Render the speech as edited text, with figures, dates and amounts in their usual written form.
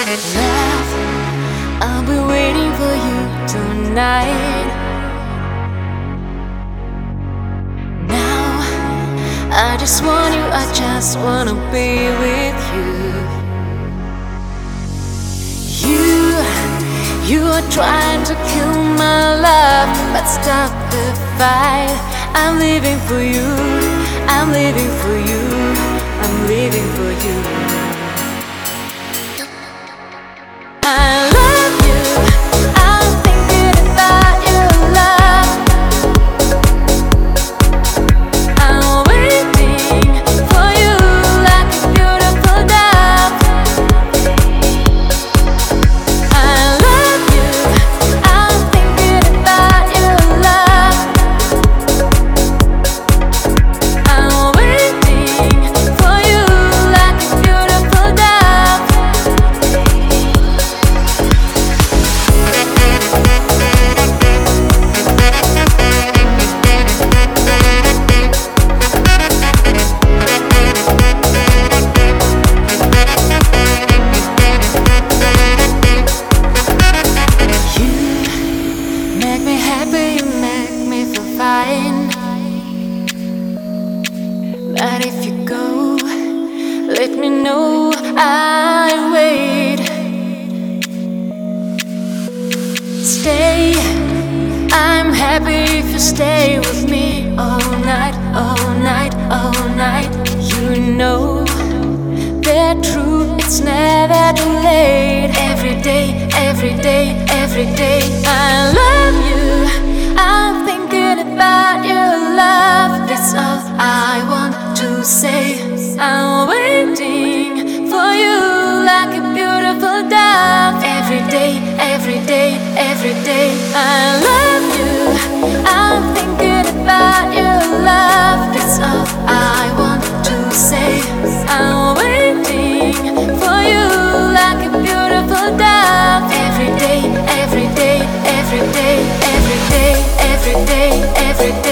Love, I'll be waiting for you tonight. Now, I just want you, I just wanna be with you. You are trying to kill my love, but stop the fight. I'm living for you, I'm living for you, I'm living for you. I love you, I'm thinking about your love. I'm waiting for you like a beautiful dove. I love you, I'm thinking about your love. I'm waiting for you like a beautiful dove. Make me happy, you make me feel fine. But if you go, let me know, I'll wait. Stay, I'm happy if you stay with me all night, all night, all night. You know that true, it's never too late. Every day, every day, every day. I love you, I'm thinking about your love. That's all I want to say. I'm waiting for you like a beautiful dove. Every day, every day, every day. I love you, I'm thinking about your love. That's all I want to say. I'm waiting for you like a beautiful dove. Every day, every day, every day, every day, every day, every day.